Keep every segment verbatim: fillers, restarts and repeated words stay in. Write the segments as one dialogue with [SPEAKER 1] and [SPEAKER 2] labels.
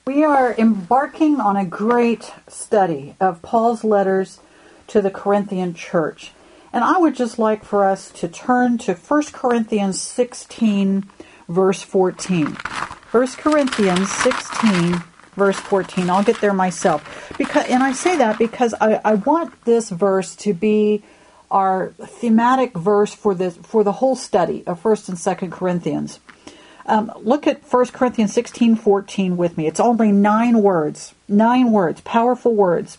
[SPEAKER 1] We are embarking on a great study of Paul's letters to the Corinthian church. And I would just like for us to turn to First Corinthians sixteen, verse fourteen. First Corinthians sixteen, verse fourteen. I'll get there myself. Because, and I say that because I, I want this verse to be our thematic verse for this for the whole study of First and Second Corinthians. Um, look at First Corinthians sixteen fourteen with me. It's only nine words. Nine words. Powerful words.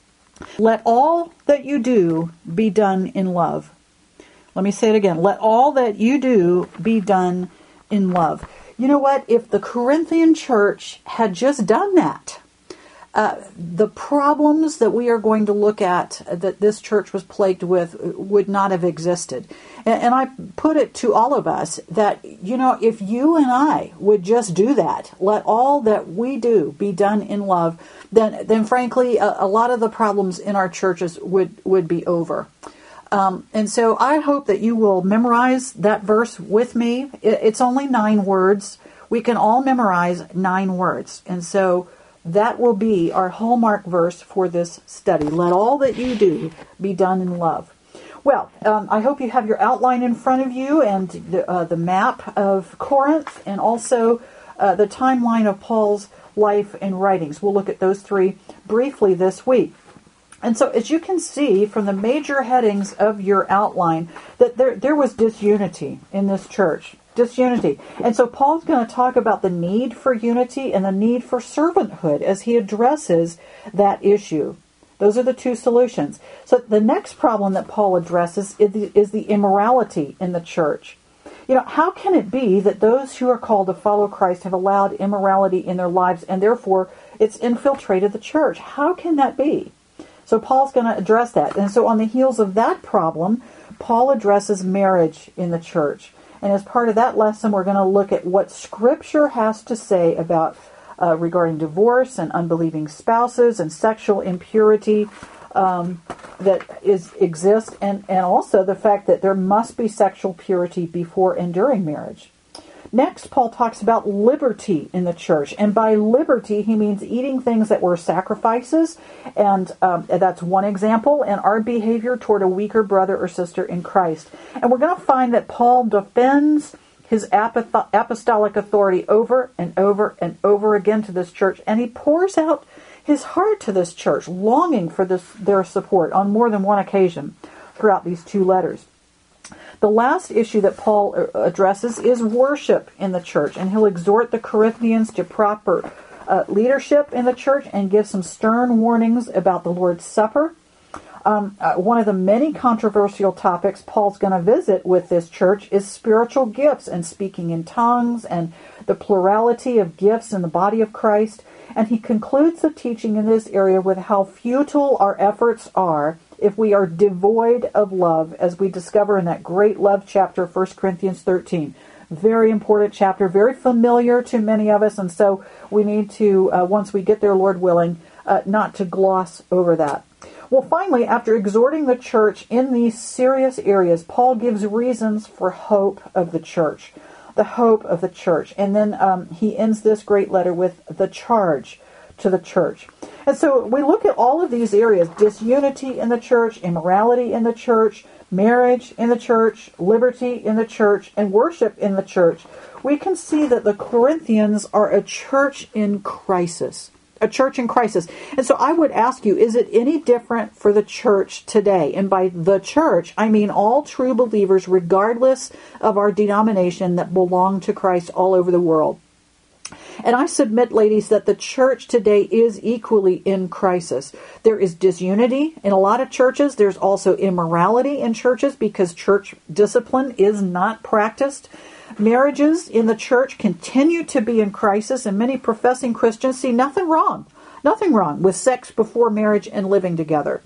[SPEAKER 1] Let all that you do be done in love. Let me say it again. Let all that you do be done in love. You know what? If the Corinthian church had just done that, Uh, the problems that we are going to look at that this church was plagued with would not have existed. And, and I put it to all of us that, you know, if you and I would just do that, let all that we do be done in love, then, then frankly, a, a lot of the problems in our churches would, would be over. Um, and so I hope that you will memorize that verse with me. It, it's only nine words. We can all memorize nine words. And so that will be our hallmark verse for this study. Let all that you do be done in love. Well, um, I hope you have your outline in front of you and the, uh, the map of Corinth and also uh, the timeline of Paul's life and writings. We'll look at those three briefly this week. And so as you can see from the major headings of your outline that there, there was disunity in this church. Disunity. And so Paul's going to talk about the need for unity and the need for servanthood as he addresses that issue. Those are the two solutions. So the next problem that Paul addresses is the, is the immorality in the church. You know, how can it be that those who are called to follow Christ have allowed immorality in their lives and therefore it's infiltrated the church? How can that be? So Paul's going to address that. And so on the heels of that problem, Paul addresses marriage in the church. And as part of that lesson, we're going to look at what Scripture has to say about uh, regarding divorce and unbelieving spouses and sexual impurity um, that is exists, and, and also the fact that there must be sexual purity before and during marriage. Next, Paul talks about liberty in the church. And by liberty, he means eating things that were sacrifices. And um, that's one example. And our behavior toward a weaker brother or sister in Christ. And we're going to find that Paul defends his apostolic authority over and over and over again to this church. And he pours out his heart to this church, longing for this their support on more than one occasion throughout these two letters. The last issue that Paul addresses is worship in the church, and he'll exhort the Corinthians to proper uh, leadership in the church and give some stern warnings about the Lord's Supper. Um, uh, one of the many controversial topics Paul's going to visit with this church is spiritual gifts and speaking in tongues and the plurality of gifts in the body of Christ. And he concludes the teaching in this area with how futile our efforts are if we are devoid of love, as we discover in that great love chapter, First Corinthians thirteen. Very important chapter, very familiar to many of us, and so we need to, uh, once we get there, Lord willing, uh, not to gloss over that. Well, finally, after exhorting the church in these serious areas, Paul gives reasons for hope of the church, the hope of the church. And then um, he ends this great letter with the charge to the church. And so we look at all of these areas: disunity in the church, immorality in the church, marriage in the church, liberty in the church, and worship in the church. We can see that the Corinthians are a church in crisis. A church in crisis. And so I would ask you, is it any different for the church today? And by the church, I mean all true believers, regardless of our denomination, that belong to Christ all over the world. And I submit, ladies, that the church today is equally in crisis. There is disunity in a lot of churches. There's also immorality in churches because church discipline is not practiced. Marriages in the church continue to be in crisis, and many professing Christians see nothing wrong, nothing wrong with sex before marriage and living together.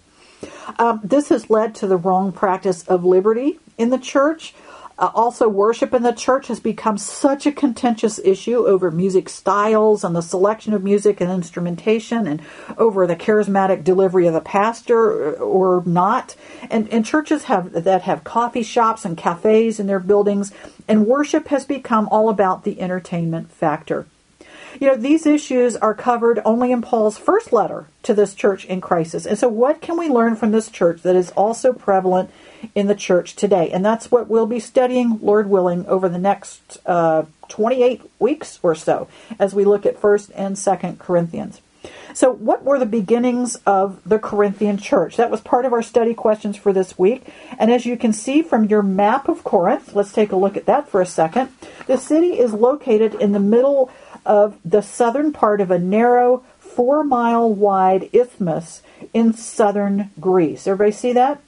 [SPEAKER 1] Um, this has led to the wrong practice of liberty in the church. Uh, also, worship in the church has become such a contentious issue over music styles and the selection of music and instrumentation, and over the charismatic delivery of the pastor or not. And, and churches have that have coffee shops and cafes in their buildings, and worship has become all about the entertainment factor. You know, these issues are covered only in Paul's first letter to this church in crisis. And so what can we learn from this church that is also prevalent in the church today? And that's what we'll be studying, Lord willing, over the next uh, twenty-eight weeks or so as we look at First and Second Corinthians. So what were the beginnings of the Corinthian church? That was part of our study questions for this week. And as you can see from your map of Corinth, let's take a look at that for a second. The city is located in the middle of the southern part of a narrow, four-mile wide isthmus in southern Greece. Everybody see that?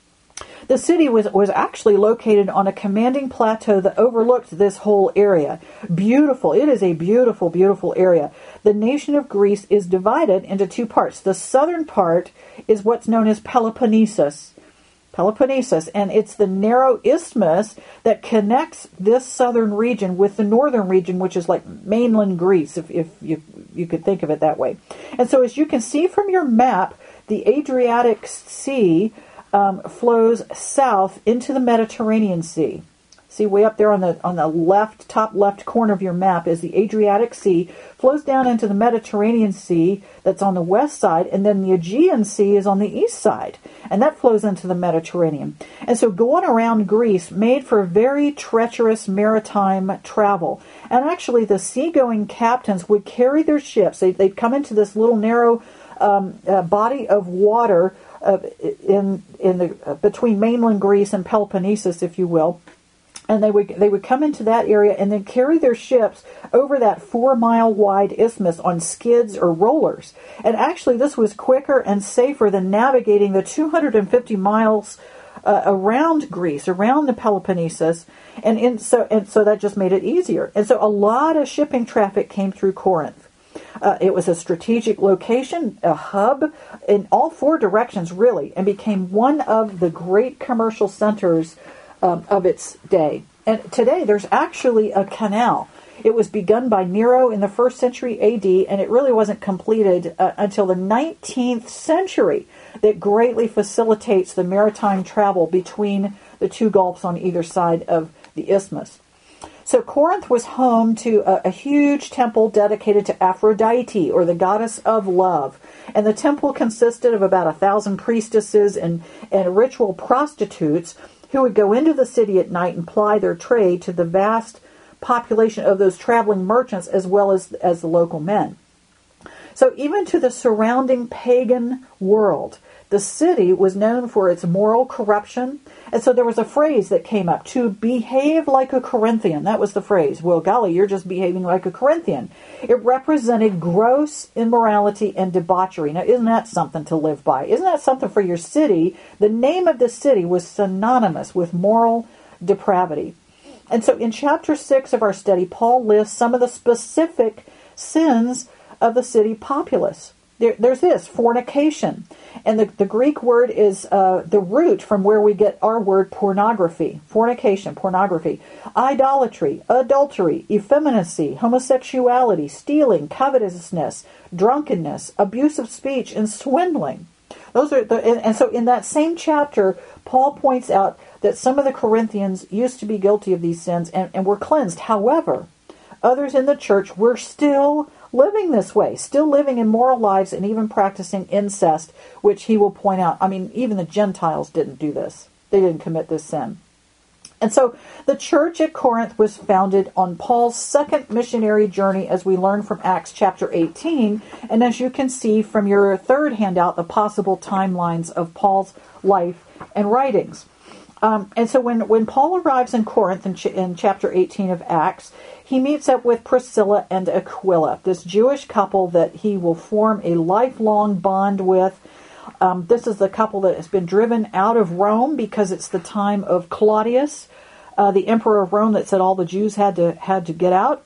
[SPEAKER 1] The city was, was actually located on a commanding plateau that overlooked this whole area. Beautiful. It is a beautiful, beautiful area. The nation of Greece is divided into two parts. The southern part is what's known as Peloponnesus. Peloponnesus, and it's the narrow isthmus that connects this southern region with the northern region, which is like mainland Greece, if, if you, you could think of it that way. And so as you can see from your map, the Adriatic Sea Um, flows south into the Mediterranean Sea. See, way up there on the on the left, top left corner of your map is the Adriatic Sea, flows down into the Mediterranean Sea that's on the west side, and then the Aegean Sea is on the east side, and that flows into the Mediterranean. And so going around Greece made for very treacherous maritime travel. And actually the seagoing captains would carry their ships. They, they'd come into this little narrow um, uh, body of water Uh, in in the uh, between mainland Greece and Peloponnesus, if you will, and they would they would come into that area and then carry their ships over that four mile wide isthmus on skids or rollers. And actually, this was quicker and safer than navigating the two hundred fifty miles uh, around Greece, around the Peloponnesus, and in so and so that just made it easier. And so a lot of shipping traffic came through Corinth. Uh, it was a strategic location, a hub in all four directions, really, and became one of the great commercial centers um, of its day. And today, there's actually a canal. It was begun by Nero in the first century A D, and it really wasn't completed uh, until the nineteenth century that greatly facilitates the maritime travel between the two gulfs on either side of the isthmus. So Corinth was home to a, a huge temple dedicated to Aphrodite, or the goddess of love. And the temple consisted of about a thousand priestesses and, and ritual prostitutes who would go into the city at night and ply their trade to the vast population of those traveling merchants as well as, as the local men. So even to the surrounding pagan world, the city was known for its moral corruption. And so there was a phrase that came up, to behave like a Corinthian. That was the phrase. Well, golly, you're just behaving like a Corinthian. It represented gross immorality and debauchery. Now, isn't that something to live by? Isn't that something for your city? The name of the city was synonymous with moral depravity. And so in chapter six of our study, Paul lists some of the specific sins of the city populace. There, there's this, fornication. And the, the Greek word is uh, the root from where we get our word pornography. Fornication, pornography. Idolatry, adultery, effeminacy, homosexuality, stealing, covetousness, drunkenness, abusive speech, and swindling. Those are the, and, and so in that same chapter, Paul points out that some of the Corinthians used to be guilty of these sins and, and were cleansed. However, others in the church were still living this way, still living immoral lives and even practicing incest, which he will point out. I mean, even the Gentiles didn't do this. They didn't commit this sin. And so the church at Corinth was founded on Paul's second missionary journey, as we learn from Acts chapter eighteen. And as you can see from your third handout, the possible timelines of Paul's life and writings. Um, and so when, when Paul arrives in Corinth in, ch- in chapter eighteen of Acts, he meets up with Priscilla and Aquila, this Jewish couple that he will form a lifelong bond with. Um, this is the couple that has been driven out of Rome because it's the time of Claudius, uh, the emperor of Rome, that said all the Jews had to had to get out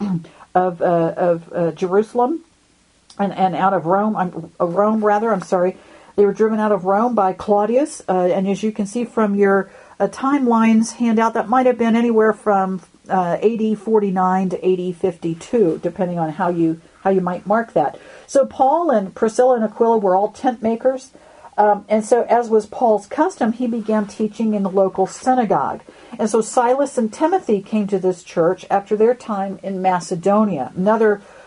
[SPEAKER 1] of uh, of uh, Jerusalem and and out of Rome. I'm uh, Rome rather. I'm sorry. They were driven out of Rome by Claudius, uh, and as you can see from your uh, timelines handout, that might have been anywhere from uh, A D forty-nine to A D fifty-two, depending on how you how you might mark that. So Paul and Priscilla and Aquila were all tent makers, um, and so as was Paul's custom, he began teaching in the local synagogue. And so Silas and Timothy came to this church after their time in Macedonia. Another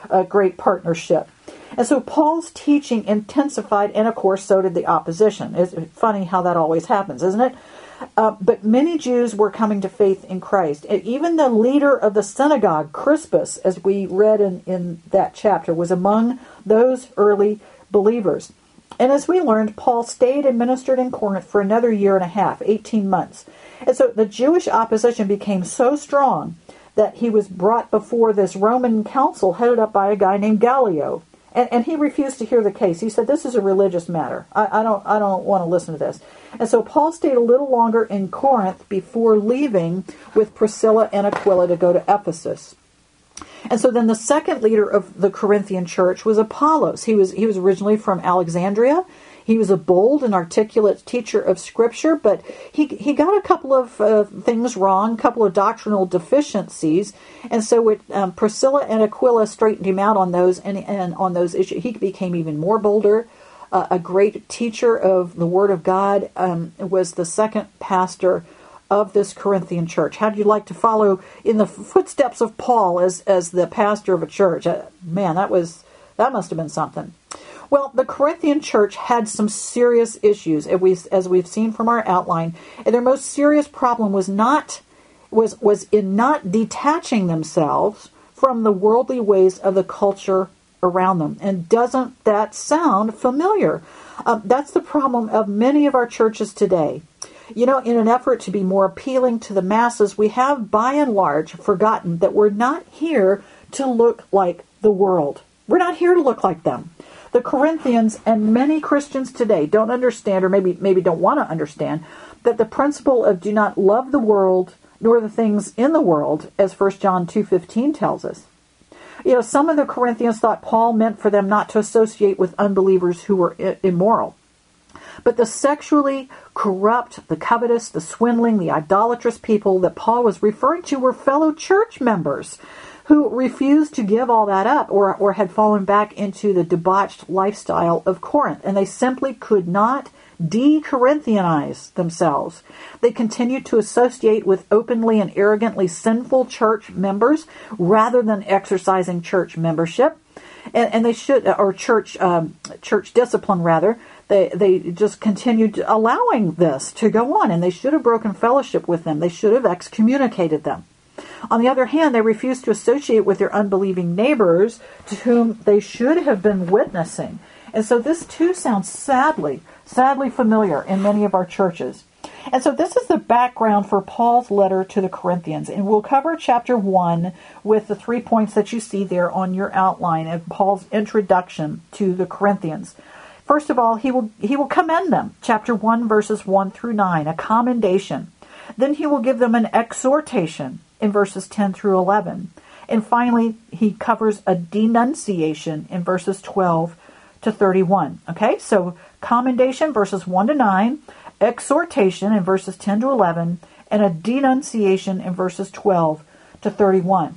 [SPEAKER 1] a great partnership. And so Paul's teaching intensified, and of course so did the opposition. It's funny how that always happens, isn't it? Uh, but many Jews were coming to faith in Christ. And even the leader of the synagogue, Crispus, as we read in, in that chapter, was among those early believers. And as we learned, Paul stayed and ministered in Corinth for another year and a half, eighteen months. And so the Jewish opposition became so strong that he was brought before this Roman council headed up by a guy named Gallio. And, and he refused to hear the case. He said, this is a religious matter. I, I don't I don't want to listen to this. And so Paul stayed a little longer in Corinth before leaving with Priscilla and Aquila to go to Ephesus. And so then the second leader of the Corinthian church was Apollos. He was he was originally from Alexandria. He was a bold and articulate teacher of Scripture, but he he got a couple of uh, things wrong, a couple of doctrinal deficiencies, and so it, um, Priscilla and Aquila straightened him out on those, and, and on those issues. He became even more bolder. Uh, a great teacher of the Word of God, um, was the second pastor of this Corinthian church. How'd you like to follow in the footsteps of Paul as as the pastor of a church? Uh, man, that was that must have been something. Well, the Corinthian church had some serious issues, as we've, as we've seen from our outline, and their most serious problem was not was was in not detaching themselves from the worldly ways of the culture around them. And doesn't that sound familiar? Uh, that's the problem of many of our churches today. You know, in an effort to be more appealing to the masses, we have by and large forgotten that we're not here to look like the world. We're not here to look like them. The Corinthians and many Christians today don't understand, or maybe maybe don't want to understand, that the principle of do not love the world nor the things in the world, as First John two fifteen tells us. You know, some of the Corinthians thought Paul meant for them not to associate with unbelievers who were immoral. But the sexually corrupt, the covetous, the swindling, the idolatrous people that Paul was referring to were fellow church members who refused to give all that up, or, or had fallen back into the debauched lifestyle of Corinth. And they simply could not de-Corinthianize themselves. They continued to associate with openly and arrogantly sinful church members rather than exercising church membership. And, and they should, or church um, church discipline rather. They they just continued allowing this to go on, and they should have broken fellowship with them. They should have excommunicated them. On the other hand, they refused to associate with their unbelieving neighbors to whom they should have been witnessing. And so this too sounds sadly, sadly familiar in many of our churches. And so this is the background for Paul's letter to the Corinthians. And we'll cover chapter one with the three points that you see there on your outline of Paul's introduction to the Corinthians. First of all, he will he will commend them. Chapter one, verses one through nine, a commendation. Then he will give them an exhortation in verses ten through eleven. And finally, he covers a denunciation in verses twelve to thirty-one. Okay, so commendation, verses one to nine, exhortation in verses ten to eleven, and a denunciation in verses twelve to thirty-one.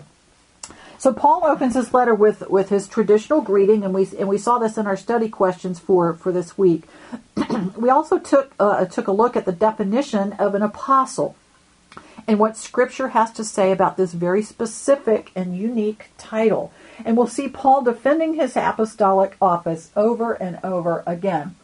[SPEAKER 1] So Paul opens his letter with, with his traditional greeting, and we and we saw this in our study questions for, for this week. We also took uh, took a look at the definition of an apostle and what Scripture has to say about this very specific and unique title. And we'll see Paul defending his apostolic office over and over again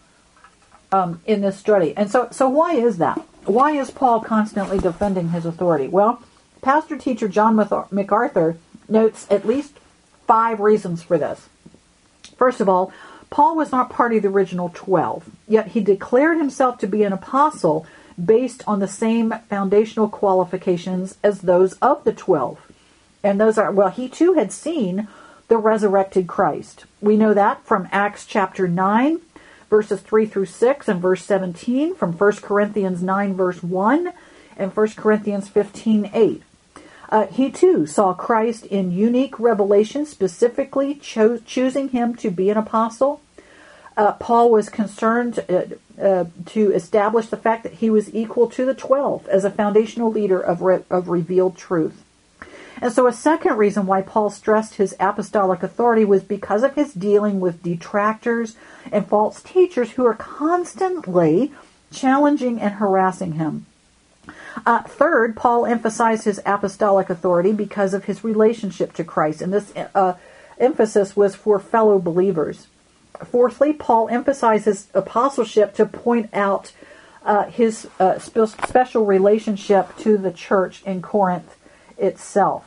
[SPEAKER 1] um, in this study. And so, so why is that? Why is Paul constantly defending his authority? Well, pastor-teacher John MacArthur notes at least five reasons for this. First of all, Paul was not part of the original twelve, yet he declared himself to be an apostle based on the same foundational qualifications as those of the twelve. And those are, well, he too had seen the resurrected Christ. We know that from Acts chapter nine, verses three through six, and verse seventeen, from First Corinthians nine, verse one, and First Corinthians fifteen, eight. Uh, he too saw Christ in unique revelation, specifically cho- choosing him to be an apostle. Uh, Paul was concerned uh, uh, to establish the fact that he was equal to the twelve as a foundational leader of, re- of revealed truth. And so a second reason why Paul stressed his apostolic authority was because of his dealing with detractors and false teachers who are constantly challenging and harassing him. Uh, third, Paul emphasized his apostolic authority because of his relationship to Christ. And this uh, emphasis was for fellow believers. Fourthly, Paul emphasizes apostleship to point out uh, his uh, spe- special relationship to the church in Corinth itself.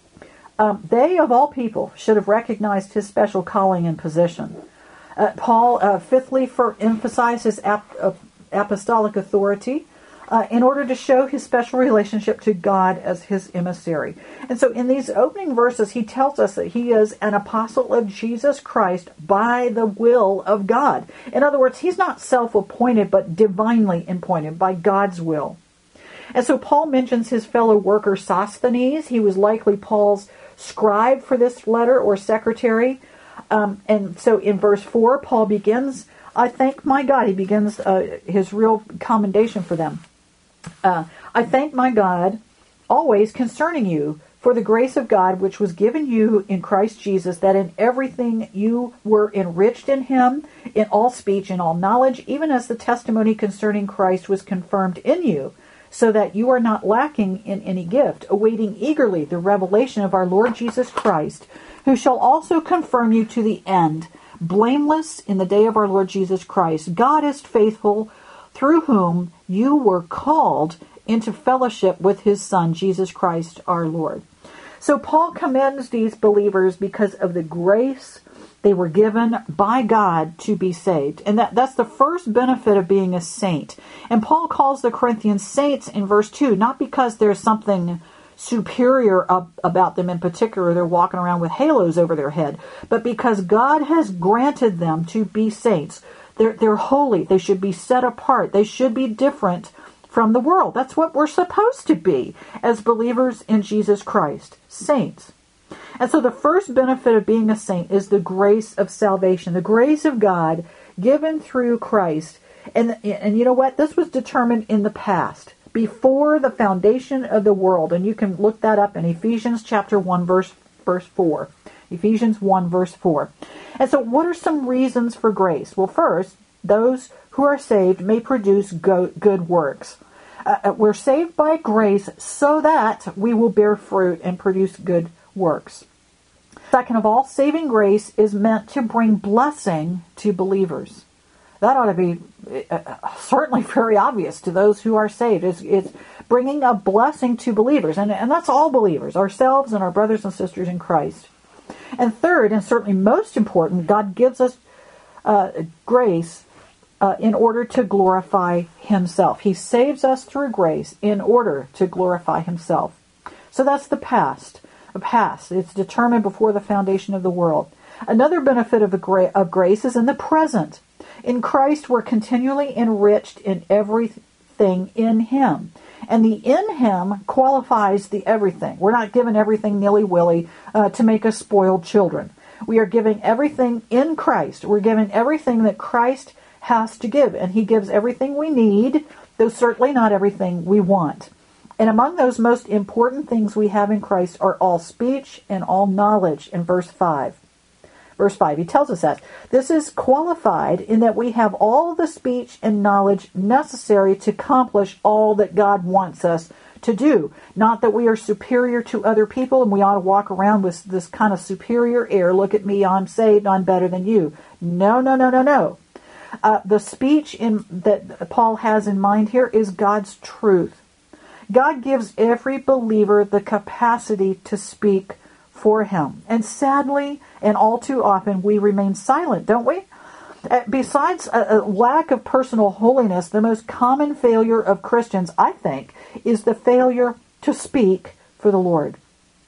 [SPEAKER 1] Um, they, of all people, should have recognized his special calling and position. Uh, Paul, uh, fifthly, for emphasizes ap- uh, apostolic authority uh, in order to show his special relationship to God as his emissary. And so in these opening verses, he tells us that he is an apostle of Jesus Christ by the will of God. In other words, he's not self-appointed, but divinely appointed by God's will. And so Paul mentions his fellow worker Sosthenes. He was likely Paul's scribe for this letter or secretary. Um, and so in verse four, Paul begins, I thank my God. He begins uh, his real commendation for them. Uh, I thank my God always concerning you for the grace of God which was given you in Christ Jesus, that in everything you were enriched in him, in all speech and all knowledge, even as the testimony concerning Christ was confirmed in you, so that you are not lacking in any gift, awaiting eagerly the revelation of our Lord Jesus Christ, who shall also confirm you to the end, blameless in the day of our Lord Jesus Christ. God is faithful, through whom you were called into fellowship with his Son, Jesus Christ our Lord. So Paul commends these believers because of the grace they were given by God to be saved. And that, that's the first benefit of being a saint. And Paul calls the Corinthians saints in verse two, not because there's something superior up about them in particular, they're walking around with halos over their head, but because God has granted them to be saints. They're, they're holy. They should be set apart. They should be different from the world. That's what we're supposed to be as believers in Jesus Christ, saints. And so the first benefit of being a saint is the grace of salvation, the grace of God given through Christ. And, and you know what? This was determined in the past, before the foundation of the world. And you can look that up in Ephesians chapter one, verse, verse four. Ephesians one, verse four. And so what are some reasons for grace? Well, first, those who are saved may produce go- good works. Uh, we're saved by grace so that we will bear fruit and produce good works. Second of all, saving grace is meant to bring blessing to believers. That ought to be uh, certainly very obvious to those who are saved. It's, it's bringing a blessing to believers, and, and that's all believers, ourselves and our brothers and sisters in Christ. And third, and certainly most important, God gives us uh, grace uh, in order to glorify himself. He saves us through grace in order to glorify himself. So that's the past. The past. It's determined before the foundation of the world. Another benefit of, the gra- of grace is in the present. In Christ, we're continually enriched in everything in him. And the in him qualifies the everything. We're not given everything nilly-willy uh, to make us spoiled children. We are giving everything in Christ. We're given everything that Christ has to give. And he gives everything we need, though certainly not everything we want. And among those most important things we have in Christ are all speech and all knowledge in verse five. Verse five, he tells us that. This is qualified in that we have all the speech and knowledge necessary to accomplish all that God wants us to do. Not that we are superior to other people and we ought to walk around with this kind of superior air. Look at me, I'm saved, I'm better than you. No, no, no, no, no. Uh, the speech in, that Paul has in mind here is God's truth. God gives every believer the capacity to speak for him. And sadly, and all too often, we remain silent, don't we? Uh, besides a, a lack of personal holiness, the most common failure of Christians, I think, is the failure to speak for the Lord.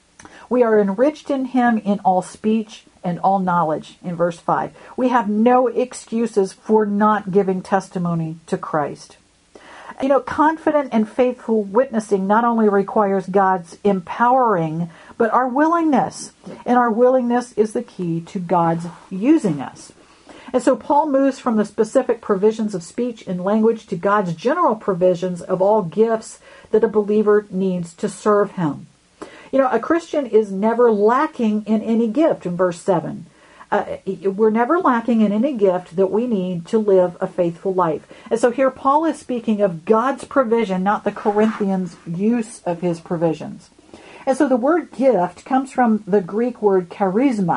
[SPEAKER 1] We are enriched in him in all speech and all knowledge, in verse five. We have no excuses for not giving testimony to Christ. You know, confident and faithful witnessing not only requires God's empowering, but our willingness. And our willingness is the key to God's using us. And so Paul moves from the specific provisions of speech and language to God's general provisions of all gifts that a believer needs to serve him. You know, a Christian is never lacking in any gift, in verse seven. Uh, we're never lacking in any gift that we need to live a faithful life. And so here Paul is speaking of God's provision, not the Corinthians' use of his provisions. And so the word gift comes from the Greek word charisma,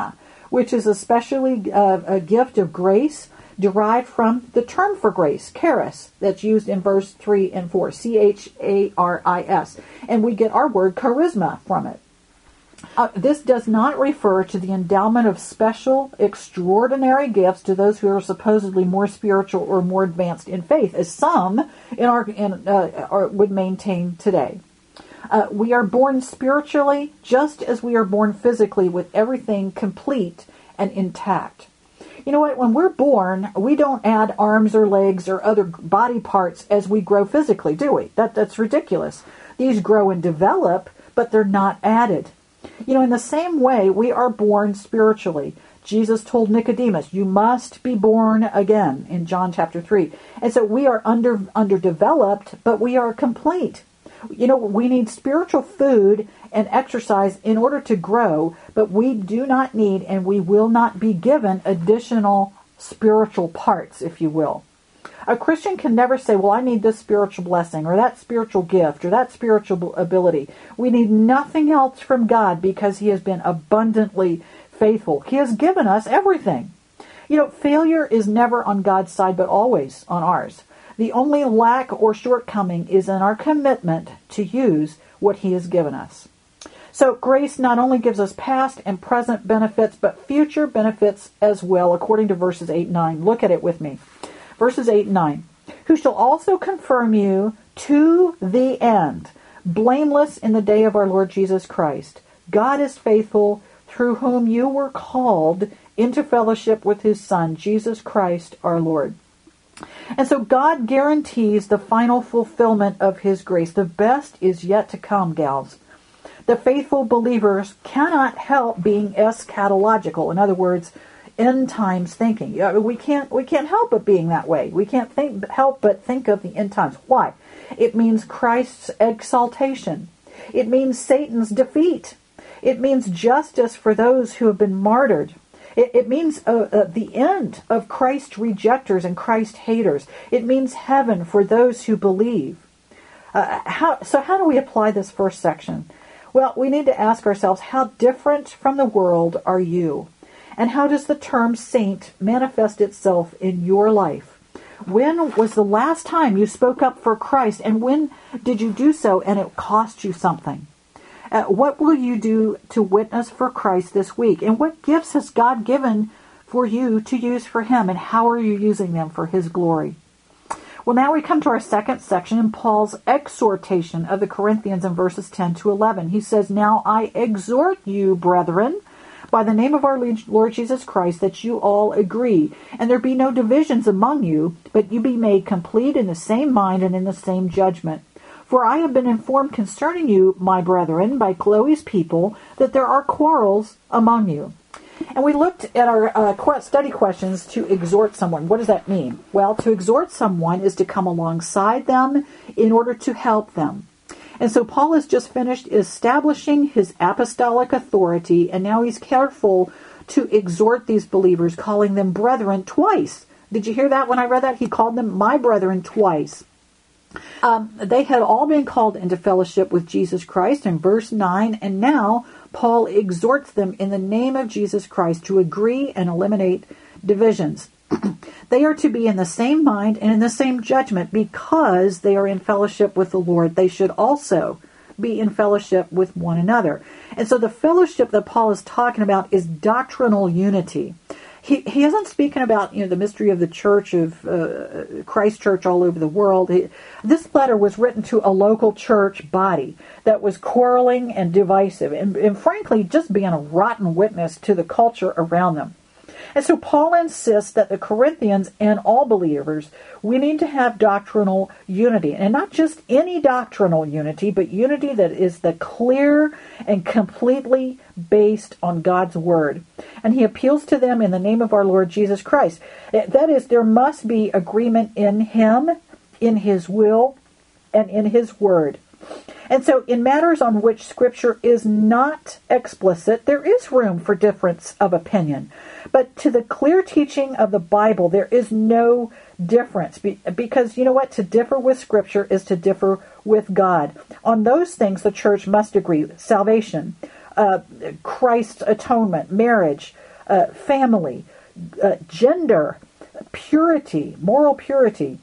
[SPEAKER 1] which is especially uh, a gift of grace derived from the term for grace, charis, that's used in verse three and four, C H A R I S. And we get our word charisma from it. Uh, this does not refer to the endowment of special, extraordinary gifts to those who are supposedly more spiritual or more advanced in faith, as some in our in, uh, are, would maintain today. Uh, we are born spiritually just as we are born physically, with everything complete and intact. You know what? When we're born, we don't add arms or legs or other body parts as we grow physically, do we? That That's ridiculous. These grow and develop, but they're not added. You know, in the same way, we are born spiritually. Jesus told Nicodemus, you must be born again in John chapter three. And so we are under underdeveloped, but we are complete. You know, we need spiritual food and exercise in order to grow, but we do not need and we will not be given additional spiritual parts, if you will. A Christian can never say, well, I need this spiritual blessing or that spiritual gift or that spiritual ability. We need nothing else from God because He has been abundantly faithful. He has given us everything. You know, failure is never on God's side, but always on ours. The only lack or shortcoming is in our commitment to use what He has given us. So grace not only gives us past and present benefits, but future benefits as well, according to verses eight and nine. Look at it with me. Verses eight and nine. Who shall also confirm you to the end, blameless in the day of our Lord Jesus Christ. God is faithful, through whom you were called into fellowship with His Son, Jesus Christ our Lord. And so God guarantees the final fulfillment of His grace. The best is yet to come, gals. The faithful believers cannot help being eschatological. In other words, end times thinking. We can't we can't help but being that way. We can't think help but think of the end times. Why? It means Christ's exaltation. It means Satan's defeat. It means justice for those who have been martyred. It, it means uh, uh, the end of Christ rejectors and Christ haters. It means heaven for those who believe. Uh, how, so how do we apply this first section? Well, we need to ask ourselves, how different from the world are you? And how does the term saint manifest itself in your life? When was the last time you spoke up for Christ? And when did you do so and it cost you something? Uh, what will you do to witness for Christ this week? And what gifts has God given for you to use for Him? And how are you using them for His glory? Well, now we come to our second section in Paul's exhortation of the Corinthians in verses ten to eleven. He says, now I exhort you, brethren, by the name of our Lord Jesus Christ, that you all agree, and there be no divisions among you, but you be made complete in the same mind and in the same judgment. For I have been informed concerning you, my brethren, by Chloe's people, that there are quarrels among you. And we looked at our uh, study questions to exhort someone. What does that mean? Well, to exhort someone is to come alongside them in order to help them. And so Paul has just finished establishing his apostolic authority, and now he's careful to exhort these believers, calling them brethren twice. Did you hear that when I read that? He called them my brethren twice. Um, they had all been called into fellowship with Jesus Christ in verse nine, and now Paul exhorts them in the name of Jesus Christ to agree and eliminate divisions. They are to be in the same mind and in the same judgment because they are in fellowship with the Lord. They should also be in fellowship with one another. And so the fellowship that Paul is talking about is doctrinal unity. He he isn't speaking about, you know, the mystery of the church of uh, Christ Church all over the world. He, this letter was written to a local church body that was quarreling and divisive and, and frankly just being a rotten witness to the culture around them. And so Paul insists that the Corinthians and all believers, we need to have doctrinal unity. And not just any doctrinal unity, but unity that is the clear and completely based on God's Word. And he appeals to them in the name of our Lord Jesus Christ. That is, there must be agreement in Him, in His will, and in His Word. And so in matters on which Scripture is not explicit, there is room for difference of opinion. But to the clear teaching of the Bible, there is no difference. Because, you know what? To differ with Scripture is to differ with God. On those things, the church must agree. Salvation, uh, Christ's atonement, marriage, uh, family, uh, gender, purity, moral purity.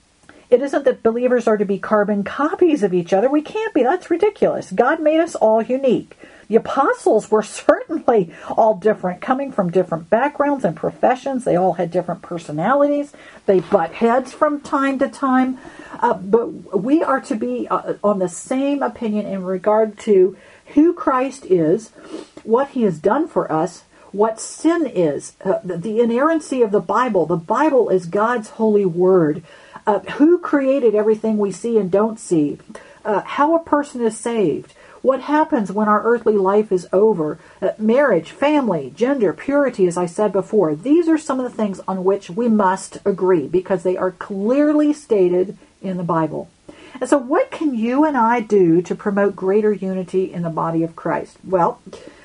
[SPEAKER 1] It isn't that believers are to be carbon copies of each other. We can't be. That's ridiculous. God made us all unique. The apostles were certainly all different, coming from different backgrounds and professions. They all had different personalities. They butt heads from time to time. Uh, but we are to be uh, on the same opinion in regard to who Christ is, what he has done for us, what sin is, uh, the, the inerrancy of the Bible. The Bible is God's holy word. Uh, who created everything we see and don't see, uh, how a person is saved, what happens when our earthly life is over, uh, marriage, family, gender, purity, as I said before. These are some of the things on which we must agree because they are clearly stated in the Bible. And so what can you and I do to promote greater unity in the body of Christ? Well,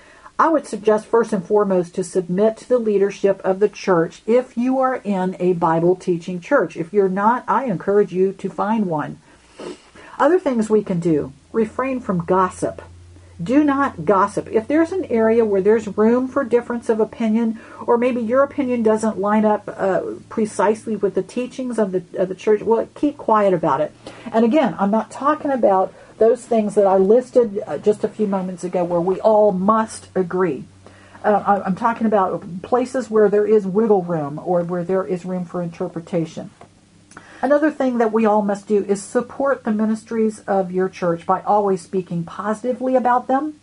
[SPEAKER 1] I would suggest first and foremost to submit to the leadership of the church if you are in a Bible teaching church. If you're not, I encourage you to find one. Other things we can do: refrain from gossip. Do not gossip. If there's an area where there's room for difference of opinion, or maybe your opinion doesn't line up uh, precisely with the teachings of the, of the church, well, keep quiet about it. And again, I'm not talking about those things that I listed uh, just a few moments ago where we all must agree. Uh, I'm talking about places where there is wiggle room or where there is room for interpretation. Another thing that we all must do is support the ministries of your church by always speaking positively about them.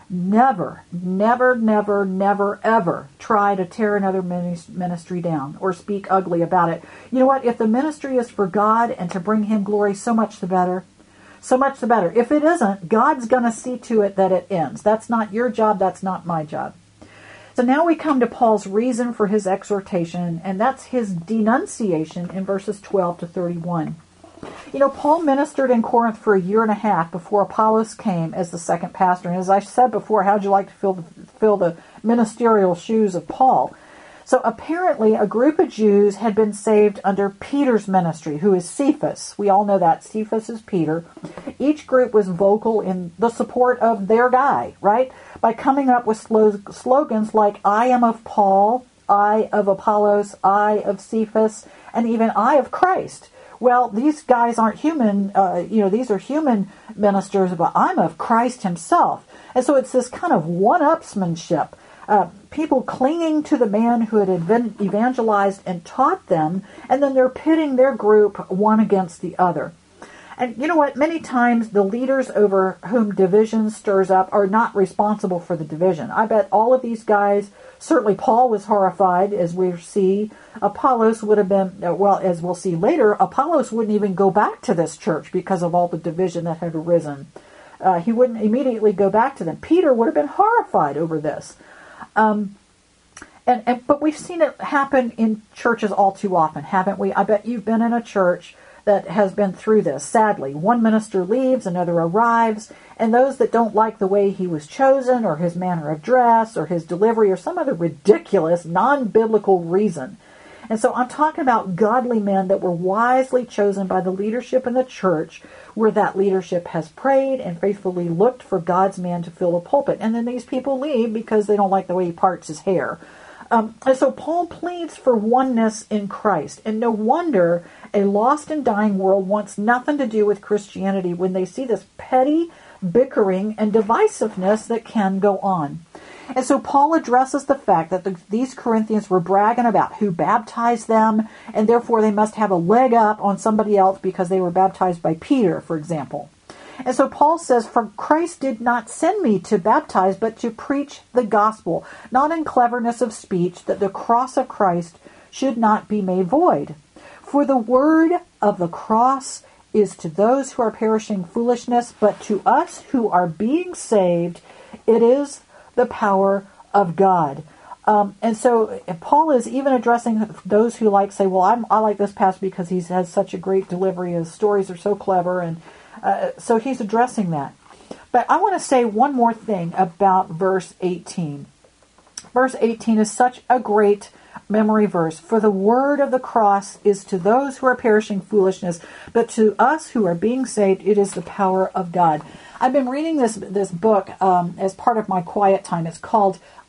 [SPEAKER 1] Never, never, never, never, ever try to tear another ministry down or speak ugly about it. You know what? If the ministry is for God and to bring him glory, so much the better. So much the better. If it isn't, God's going to see to it that it ends. That's not your job. That's not my job. So now we come to Paul's reason for his exhortation, and that's his denunciation in verses twelve to thirty-one. You know, Paul ministered in Corinth for a year and a half before Apollos came as the second pastor. And as I said before, how'd you like to fill the, fill the ministerial shoes of Paul? So apparently a group of Jews had been saved under Peter's ministry, who is Cephas. We all know that. Cephas is Peter. Each group was vocal in the support of their guy, right? By coming up with slo- slogans like, I am of Paul, I of Apollos, I of Cephas, and even I of Christ. Well, these guys aren't human, uh, you know, these are human ministers, but I'm of Christ himself. And so it's this kind of one-upsmanship. Uh, people clinging to the man who had evangelized and taught them, and then they're pitting their group one against the other. And you know what? Many times the leaders over whom division stirs up are not responsible for the division. I bet all of these guys, certainly Paul was horrified, as we see. Apollos would have been, well, as we'll see later, Apollos wouldn't even go back to this church because of all the division that had arisen. Uh, he wouldn't immediately go back to them. Peter would have been horrified over this. Um, and, and but we've seen it happen in churches all too often, haven't we? I bet you've been in a church that has been through this, sadly. One minister leaves, another arrives, and those that don't like the way he was chosen or his manner of dress or his delivery or some other ridiculous, non-biblical reason. And so I'm talking about godly men that were wisely chosen by the leadership in the church, where that leadership has prayed and faithfully looked for God's man to fill the pulpit. And then these people leave because they don't like the way he parts his hair. Um, and so Paul pleads for oneness in Christ. And no wonder a lost and dying world wants nothing to do with Christianity when they see this petty bickering and divisiveness that can go on. And so Paul addresses the fact that the, these Corinthians were bragging about who baptized them, and therefore they must have a leg up on somebody else because they were baptized by Peter, for example. And so Paul says, for Christ did not send me to baptize, but to preach the gospel, not in cleverness of speech, that the cross of Christ should not be made void. For the word of the cross is to those who are perishing foolishness, but to us who are being saved, it is the power of God. Um, and so Paul is even addressing those who like say, well, I'm, I like this passage because he has such a great delivery. His stories are so clever. And uh, so he's addressing that. But I want to say one more thing about verse eighteen. Verse eighteen is such a great memory verse. For the word of the cross is to those who are perishing foolishness, but to us who are being saved, it is the power of God. I've been reading this this book um, as part of my quiet time. It's called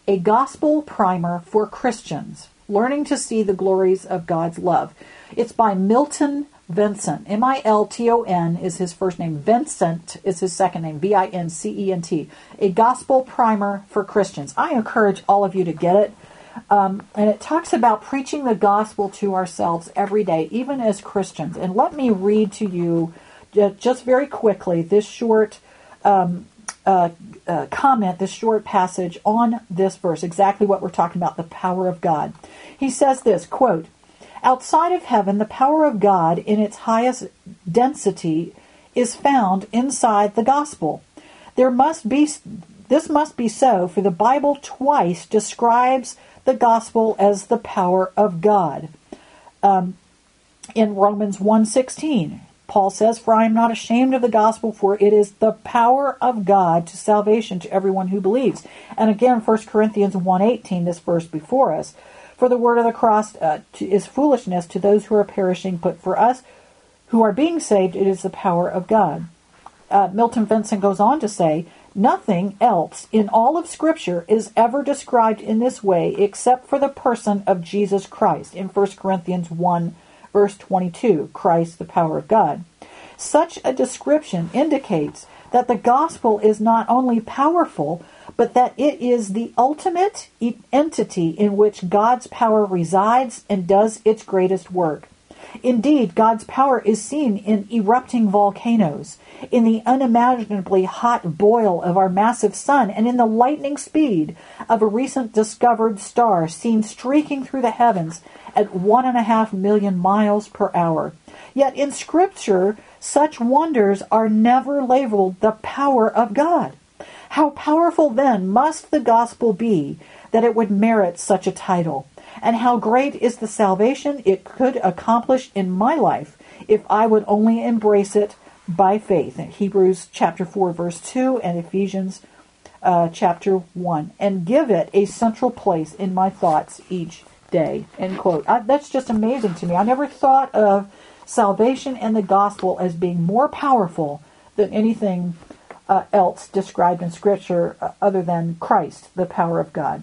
[SPEAKER 1] A Gospel Primer for Christians, Learning to See the Glories of God's Love. It's by Milton Vincent. M I L T O N is his first name. Vincent is his second name. V I N C E N T. A Gospel Primer for Christians. I encourage all of you to get it. Um, and it talks about preaching the gospel to ourselves every day, even as Christians. And let me read to you uh, just very quickly this short um, uh, uh, comment, this short passage on this verse, exactly what we're talking about, the power of God. He says this, quote, "Outside of heaven, the power of God in its highest density is found inside the gospel. There must be, this must be so, for the Bible twice describes the gospel as the power of God. Um, in Romans one sixteen, Paul says, "For I am not ashamed of the gospel, for it is the power of God to salvation to everyone who believes." And again, First Corinthians one eighteen, this verse before us, "For the word of the cross uh, to, is foolishness to those who are perishing, but for us who are being saved, it is the power of God." Uh, Milton Vincent goes on to say, "Nothing else in all of Scripture is ever described in this way except for the person of Jesus Christ." In First Corinthians one, verse twenty-two, Christ, the power of God. Such a description indicates that the gospel is not only powerful, but that it is the ultimate entity in which God's power resides and does its greatest work. Indeed, God's power is seen in erupting volcanoes, in the unimaginably hot boil of our massive sun, and in the lightning speed of a recent discovered star seen streaking through the heavens at one and a half million miles per hour. Yet in Scripture, such wonders are never labeled the power of God. How powerful then must the gospel be that it would merit such a title? And how great is the salvation it could accomplish in my life if I would only embrace it by faith. In Hebrews chapter four, verse two, and Ephesians uh, chapter one, and give it a central place in my thoughts each day. End quote. I, that's just amazing to me. I never thought of salvation and the gospel as being more powerful than anything uh, else described in Scripture uh, other than Christ, the power of God.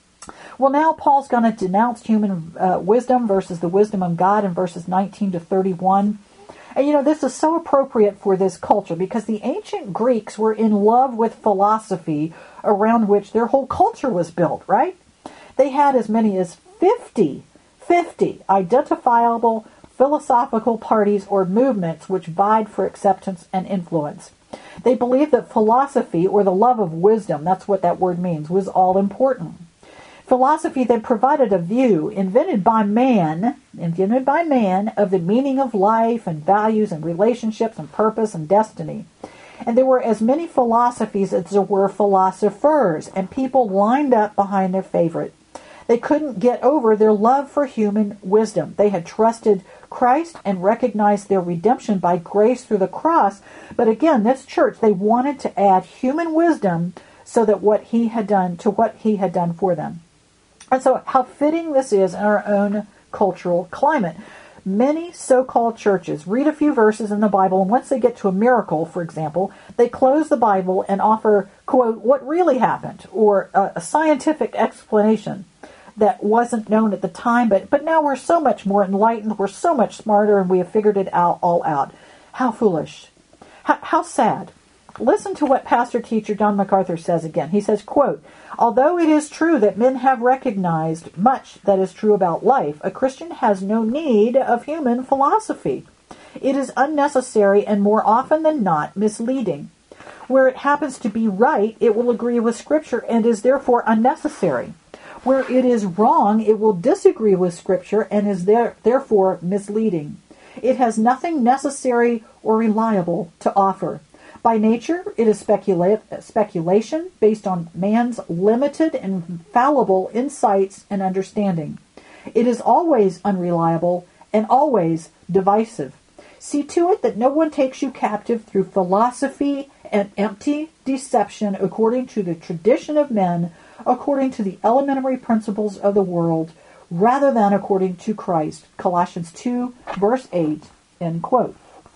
[SPEAKER 1] Well, now Paul's going to denounce human uh, wisdom versus the wisdom of God in verses nineteen to thirty-one. And you know, this is so appropriate for this culture because the ancient Greeks were in love with philosophy around which their whole culture was built, right? They had as many as fifty, fifty identifiable philosophical parties or movements which vied for acceptance and influence. They believed that philosophy, or the love of wisdom, that's what that word means, was all important. Philosophy then provided a view invented by man, invented by man, of the meaning of life and values and relationships and purpose and destiny. And there were as many philosophies as there were philosophers, and people lined up behind their favorite. They couldn't get over their love for human wisdom. They had trusted Christ and recognized their redemption by grace through the cross. But again, this church, they wanted to add human wisdom so that what he had done to what he had done for them. And so how fitting this is in our own cultural climate. Many so-called churches read a few verses in the Bible, and once they get to a miracle, for example, they close the Bible and offer, quote, what really happened, or a, a scientific explanation that wasn't known at the time, but, but now we're so much more enlightened, we're so much smarter, and we have figured it out all out. How foolish. How, how sad. Listen to what pastor teacher John MacArthur says again. He says, quote, although it is true that men have recognized much that is true about life, a Christian has no need of human philosophy. It is unnecessary and more often than not misleading. Where it happens to be right, it will agree with Scripture and is therefore unnecessary. Where it is wrong, it will disagree with Scripture and is there, therefore misleading. It has nothing necessary or reliable to offer. By nature, it is specula- speculation based on man's limited and fallible insights and understanding. It is always unreliable and always divisive. See to it that no one takes you captive through philosophy and empty deception according to the tradition of men, according to the elementary principles of the world, rather than according to Christ. Colossians two, verse eight, end quote.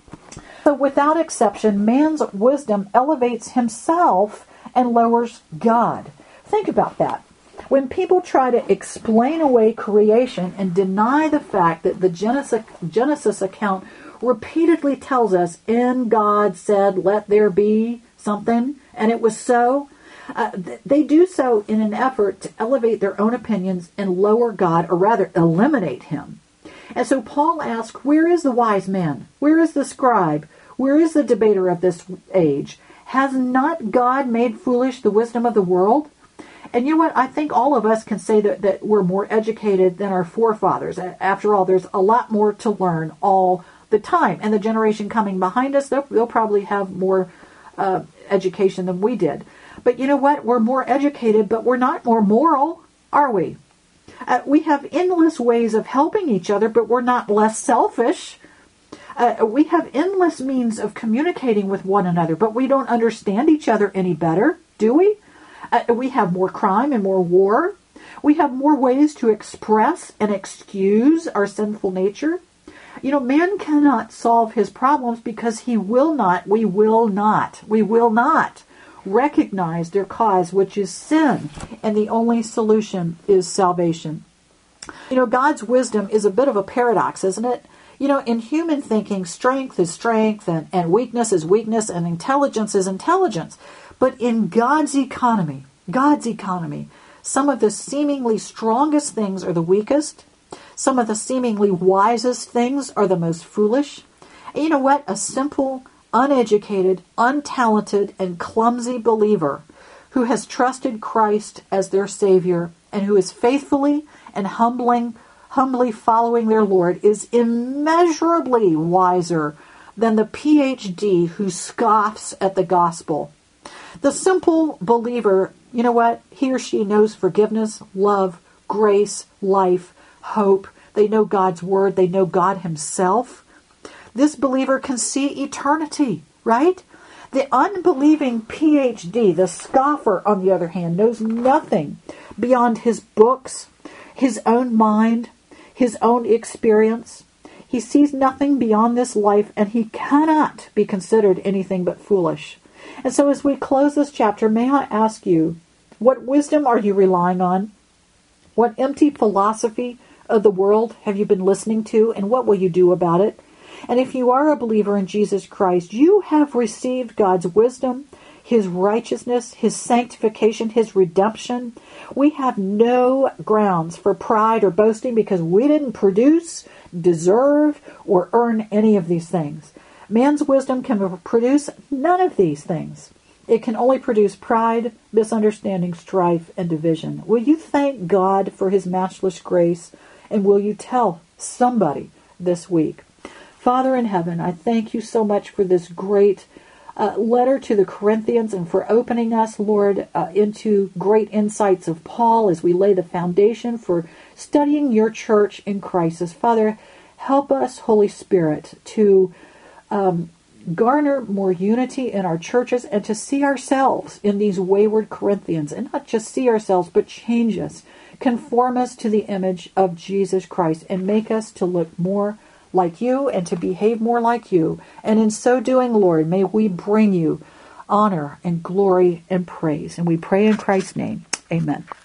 [SPEAKER 1] So without exception, man's wisdom elevates himself and lowers God. Think about that. When people try to explain away creation and deny the fact that the Genesis, Genesis account repeatedly tells us, "In God said, let there be something, and it was so," uh, they do so in an effort to elevate their own opinions and lower God, or rather eliminate him. And so Paul asks, where is the wise man? Where is the scribe? Where is the debater of this age? Has not God made foolish the wisdom of the world? And you know what? I think all of us can say that, that we're more educated than our forefathers. After all, there's a lot more to learn all the time. And the generation coming behind us, they'll, they'll probably have more uh, education than we did. But you know what? We're more educated, but we're not more moral, are we? Uh, we have endless ways of helping each other, but we're not less selfish. Uh, we have endless means of communicating with one another, but we don't understand each other any better, do we? Uh, we have more crime and more war. We have more ways to express and excuse our sinful nature. You know, man cannot solve his problems because he will not, we will not, we will not recognize their cause, which is sin, and the only solution is salvation. You know, God's wisdom is a bit of a paradox, isn't it? You know, in human thinking, strength is strength, and, and weakness is weakness, and intelligence is intelligence. But in God's economy, God's economy, some of the seemingly strongest things are the weakest. Some of the seemingly wisest things are the most foolish. And you know what? A simple, uneducated, untalented, and clumsy believer who has trusted Christ as their Savior and who is faithfully and humbling, humbly following their Lord is immeasurably wiser than the P H D who scoffs at the gospel. The simple believer, you know what? He or she knows forgiveness, love, grace, life, hope. They know God's word. They know God himself. This believer can see eternity, right? The unbelieving P H D, the scoffer, on the other hand, knows nothing beyond his books, his own mind, his own experience. He sees nothing beyond this life, and he cannot be considered anything but foolish. And so as we close this chapter, may I ask you, what wisdom are you relying on? What empty philosophy of the world have you been listening to, and what will you do about it? And if you are a believer in Jesus Christ, you have received God's wisdom, his righteousness, his sanctification, his redemption. We have no grounds for pride or boasting because we didn't produce, deserve, or earn any of these things. Man's wisdom can produce none of these things. It can only produce pride, misunderstanding, strife, and division. Will you thank God for his matchless grace? And will you tell somebody this week? Father in heaven, I thank you so much for this great uh, letter to the Corinthians and for opening us, Lord, uh, into great insights of Paul as we lay the foundation for studying your church in Christ. Father, help us, Holy Spirit, to um, garner more unity in our churches and to see ourselves in these wayward Corinthians, and not just see ourselves, but change us, conform us to the image of Jesus Christ, and make us to look more like you and to behave more like you. And in so doing, Lord, may we bring you honor and glory and praise. And we pray in Christ's name. Amen.